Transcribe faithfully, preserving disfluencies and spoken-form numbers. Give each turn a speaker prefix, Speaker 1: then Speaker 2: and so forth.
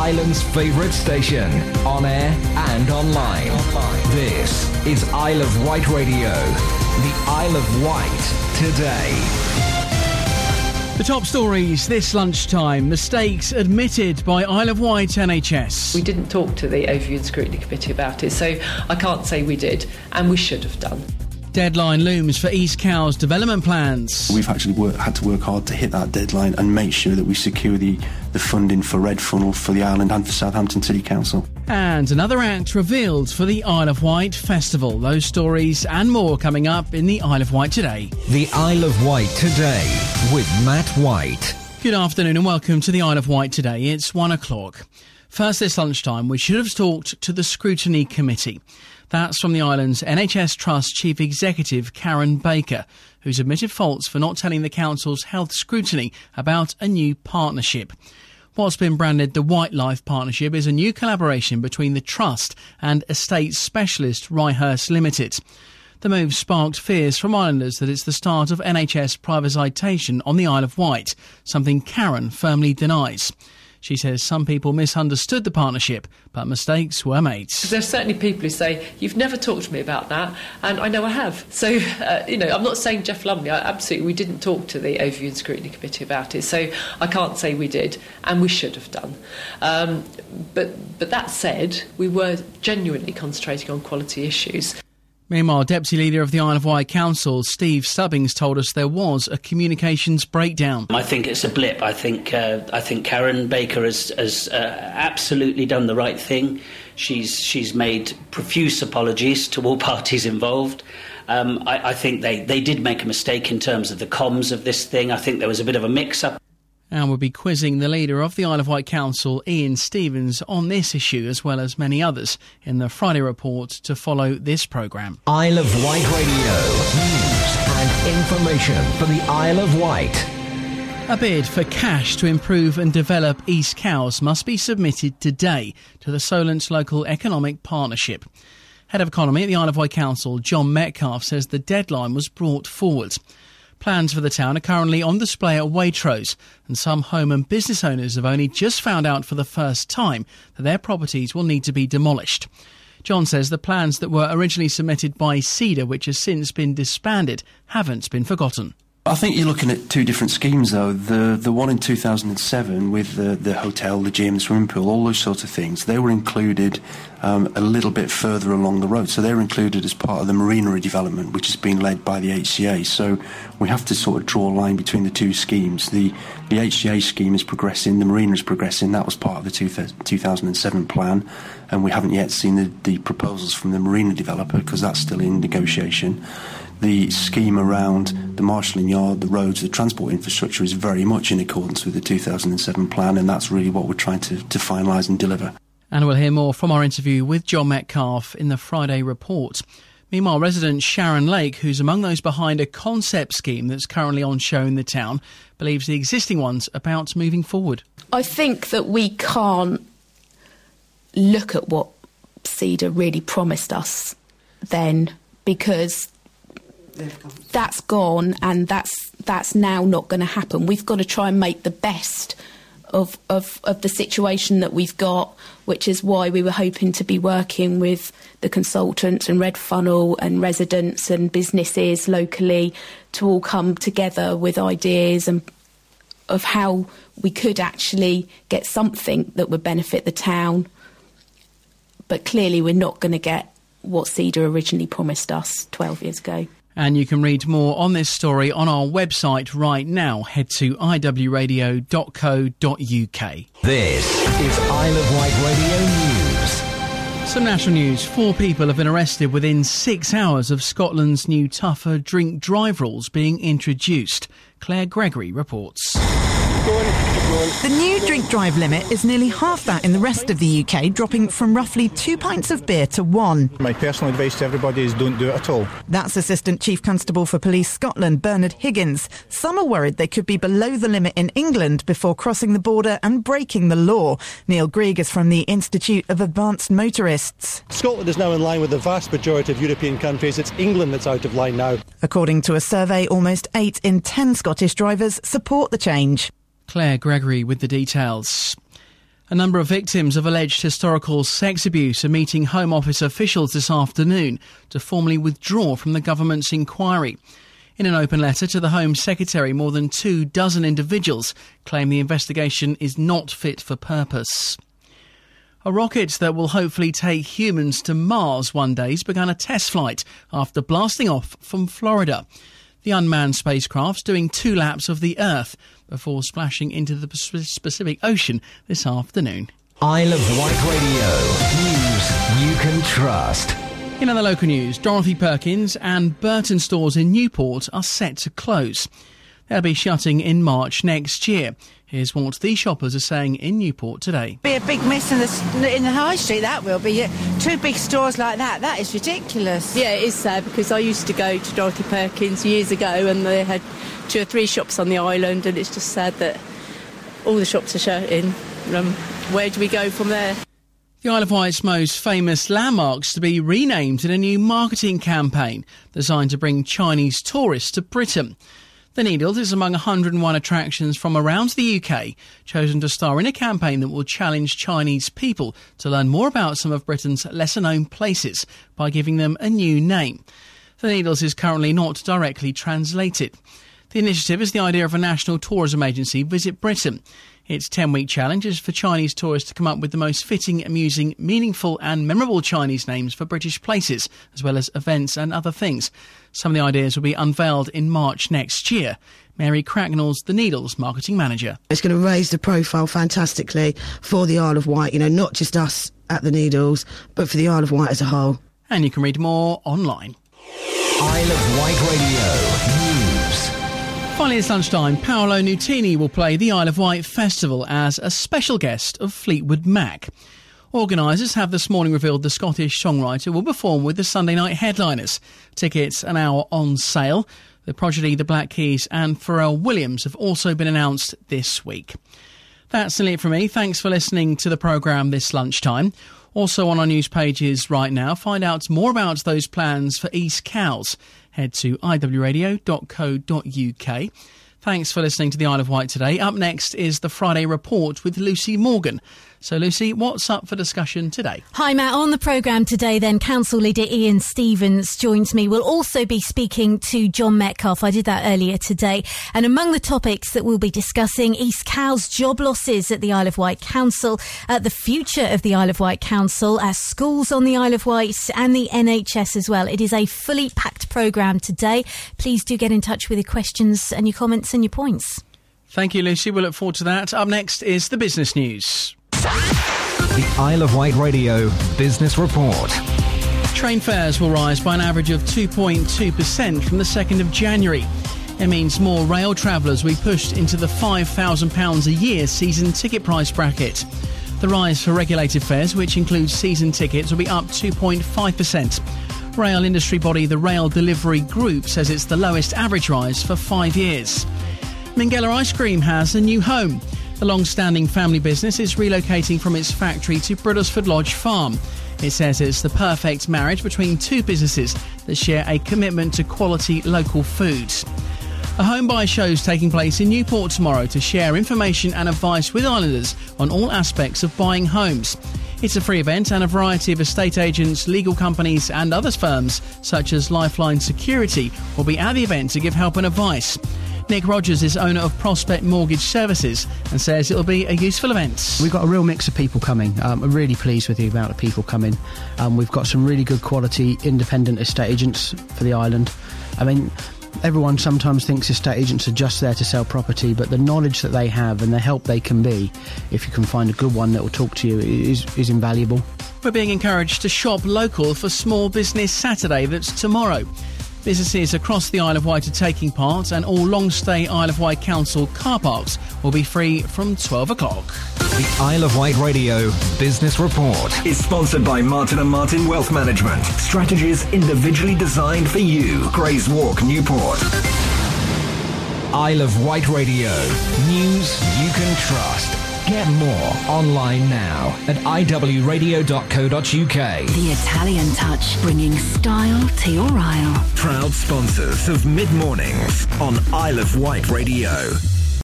Speaker 1: Ireland's favourite station, on air and online. online. This is Isle of Wight Radio. The Isle of Wight today.
Speaker 2: The top stories this lunchtime. Mistakes admitted by Isle of Wight N H S.
Speaker 3: We didn't talk to the Overview and Scrutiny Committee about it, so I can't say we did, and we should have done.
Speaker 2: Deadline looms for East Cowes development plans.
Speaker 4: We've actually work, had to work hard to hit that deadline and make sure that we secure the, the funding for Red Funnel, for the Island and for Southampton City Council.
Speaker 2: And another act revealed for the Isle of Wight Festival. Those stories and more coming up in the Isle of Wight Today.
Speaker 1: The Isle of Wight Today with Matt White.
Speaker 2: Good afternoon and welcome to the Isle of Wight Today. It's one o'clock. First this lunchtime, we should have talked to the Scrutiny Committee. That's from the island's N H S Trust Chief Executive, Karen Baker, who's admitted faults for not telling the Council's health scrutiny about a new partnership. What's been branded the White Life Partnership is a new collaboration between the Trust and estate specialist Ryhurst Limited. The move sparked fears from islanders that it's the start of N H S privatisation on the Isle of Wight, something Karen firmly denies. She says some people misunderstood the partnership, but mistakes were made.
Speaker 3: There's certainly people who say, you've never talked to me about that, and I know I have. So, uh, you know, I'm not saying Jeff Lumley, I, absolutely, we didn't talk to the Overview and Scrutiny Committee about it, so I can't say we did, and we should have done. Um, but, but that said, we were genuinely concentrating on quality issues.
Speaker 2: Meanwhile, Deputy Leader of the Isle of Wight Council, Steve Stubbings, told us there was a communications breakdown.
Speaker 5: I think it's a blip. I think uh, I think Karen Baker has, has uh, absolutely done the right thing. She's she's made profuse apologies to all parties involved. Um, I, I think they, they did make a mistake in terms of the comms of this thing. I think there was a bit of a mix-up.
Speaker 2: And we'll be quizzing the leader of the Isle of Wight Council, Ian Stevens, on this issue as well as many others in the Friday report to follow this programme.
Speaker 1: Isle of Wight Radio. News and information for the Isle of Wight.
Speaker 2: A bid for cash to improve and develop East Cowes must be submitted today to the Solent Local Economic Partnership. Head of Economy at the Isle of Wight Council, John Metcalfe, says the deadline was brought forward. Plans for the town are currently on display at Waitrose, and some home and business owners have only just found out for the first time that their properties will need to be demolished. John says the plans that were originally submitted by Cedar, which has since been disbanded, haven't been forgotten.
Speaker 4: I think you're looking at two different schemes, though. The the one in two thousand seven with the, the hotel, the gym, the swimming pool, all those sorts of things, they were included um, a little bit further along the road. So they were included as part of the marina redevelopment, which is being led by the H C A. So we have to sort of draw a line between the two schemes. The, the H C A scheme is progressing, the marina is progressing. That was part of the two thousand seven plan. And we haven't yet seen the, the proposals from the marina developer because that's still in negotiation. The scheme around the marshalling yard, the roads, the transport infrastructure is very much in accordance with the two thousand seven plan, and that's really what we're trying to, to finalise and deliver.
Speaker 2: And we'll hear more from our interview with John Metcalfe in the Friday report. Meanwhile, resident Sharon Lake, who's among those behind a concept scheme that's currently on show in the town, believes the existing one's about moving forward.
Speaker 6: I think that we can't look at what Cedar really promised us then, because that's gone and that's that's now not going to happen. We've got to try and make the best of, of of the situation that we've got, which is why we were hoping to be working with the consultants and Red Funnel and residents and businesses locally to all come together with ideas and of how we could actually get something that would benefit the town. But clearly we're not going to get what Cedar originally promised us twelve years ago.
Speaker 2: And you can read more on this story on our website right now. Head to i w radio dot co dot u k.
Speaker 1: This is Isle of Wight Radio News.
Speaker 2: Some national news. Four people have been arrested within six hours of Scotland's new tougher drink drive rules being introduced. Claire Gregory reports.
Speaker 7: The new drink drive limit is nearly half that in the rest of the U K, dropping from roughly two pints of beer to one.
Speaker 8: My personal advice to everybody is don't do it at all.
Speaker 7: That's Assistant Chief Constable for Police Scotland, Bernard Higgins. Some are worried they could be below the limit in England before crossing the border and breaking the law. Neil Greig is from the Institute of Advanced Motorists.
Speaker 8: Scotland is now in line with the vast majority of European countries. It's England that's out of line now.
Speaker 7: According to a survey, almost eight in ten Scottish drivers support the change.
Speaker 2: Claire Gregory with the details. A number of victims of alleged historical sex abuse are meeting Home Office officials this afternoon to formally withdraw from the government's inquiry. In an open letter to the Home Secretary, more than two dozen individuals claim the investigation is not fit for purpose. A rocket that will hopefully take humans to Mars one day has begun a test flight after blasting off from Florida. The unmanned spacecraft's doing two laps of the Earth before splashing into the Pacific Ocean this afternoon.
Speaker 1: Isle of Wight Radio. News you can trust.
Speaker 2: In other local news, Dorothy Perkins and Burton stores in Newport are set to close. They'll be shutting in March next year. Here's what these shoppers are saying in Newport today.
Speaker 9: Be a big mess in the, in the high street, that will be. Two big stores like that, that is ridiculous.
Speaker 10: Yeah, it is sad because I used to go to Dorothy Perkins years ago and they had two or three shops on the island, and it's just sad that all the shops are shutting. Um, where do we go from there?
Speaker 2: The Isle of Wight's most famous landmarks to be renamed in a new marketing campaign designed to bring Chinese tourists to Britain. The Needles is among one hundred and one attractions from around the U K, chosen to star in a campaign that will challenge Chinese people to learn more about some of Britain's lesser-known places by giving them a new name. The Needles is currently not directly translated. The initiative is the idea of a national tourism agency, Visit Britain. Its ten-week challenge is for Chinese tourists to come up with the most fitting, amusing, meaningful and memorable Chinese names for British places, as well as events and other things. Some of the ideas will be unveiled in March next year. Mary Cracknell's The Needles marketing manager.
Speaker 11: It's going to raise the profile fantastically for the Isle of Wight, you know, not just us at The Needles, but for the Isle of Wight as a whole.
Speaker 2: And you can read more online.
Speaker 1: Isle of Wight Radio News.
Speaker 2: Finally, it's lunchtime. Paolo Nutini will play the Isle of Wight Festival as a special guest of Fleetwood Mac. Organisers have this morning revealed the Scottish songwriter will perform with the Sunday night headliners. Tickets are now on sale. The Prodigy, the Black Keys and Pharrell Williams have also been announced this week. That's it from me. Thanks for listening to the programme this lunchtime. Also on our news pages right now, find out more about those plans for East Cowes. Head to i w radio dot co dot u k. Thanks for listening to the Isle of Wight today. Up next is the Friday Report with Lucy Morgan. So, Lucy, what's up for discussion today?
Speaker 12: Hi, Matt. On the programme today, then, Council Leader Ian Stevens joins me. We'll also be speaking to John Metcalfe. I did that earlier today. And among the topics that we'll be discussing, East Cowes job losses at the Isle of Wight Council, uh, the future of the Isle of Wight Council, uh, schools on the Isle of Wight and the N H S as well. It is a fully packed programme today. Please do get in touch with your questions and your comments and your points.
Speaker 2: Thank you, Lucy. We'll look forward to that. Up next is the business news.
Speaker 1: The Isle of Wight Radio Business Report.
Speaker 2: Train fares will rise by an average of two point two percent from the second of January. It means more rail travellers will be pushed into the five thousand pounds a year season ticket price bracket. The rise for regulated fares, which includes season tickets, will be up two point five percent. Rail industry body the Rail Delivery Group says it's the lowest average rise for five years. Minghella Ice Cream has a new home. The long-standing family business is relocating from its factory to Brothersford Lodge Farm. It says it's the perfect marriage between two businesses that share a commitment to quality local foods. A home buy show is taking place in Newport tomorrow to share information and advice with islanders on all aspects of buying homes. It's a free event and a variety of estate agents, legal companies and other firms, such as Lifeline Security, will be at the event to give help and advice. Nick Rogers is owner of Prospect Mortgage Services and says it'll be a useful event.
Speaker 13: We've got a real mix of people coming. Um, I'm really pleased with the amount of people coming. Um, we've got some really good quality independent estate agents for the island. I mean, everyone sometimes thinks estate agents are just there to sell property, but the knowledge that they have and the help they can be, if you can find a good one that will talk to you, is, is invaluable.
Speaker 2: We're being encouraged to shop local for Small Business Saturday, that's tomorrow. Businesses across the Isle of Wight are taking part, and all long-stay Isle of Wight Council car parks will be free from twelve o'clock.
Speaker 1: The Isle of Wight Radio Business Report
Speaker 14: is sponsored by Martin and Martin Wealth Management. Strategies individually designed for you. Grays Walk, Newport.
Speaker 1: Isle of Wight Radio. News you can trust. Get more online now at i w radio dot co dot u k.
Speaker 15: The Italian touch, bringing style to your Isle.
Speaker 14: Proud sponsors of Mid Mornings on Isle of Wight Radio.